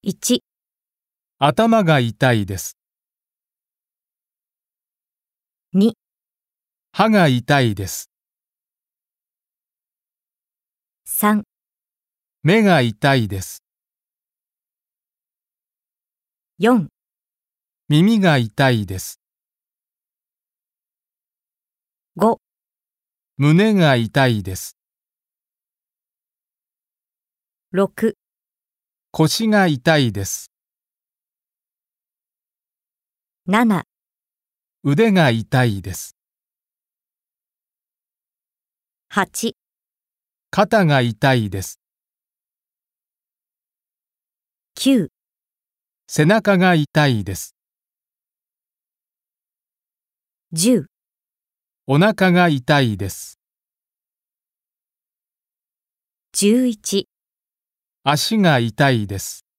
1、 頭が痛いです。 2、 歯が痛いです。 3、 目が痛いです。 4、 耳が痛いです。 5、 胸が痛いです。 6、 腰が痛いです。 7、 腕が痛いです。 8、 肩が痛いです。 9、 背中が痛いです。 10、 お腹が痛いです。 11、 足が痛いです。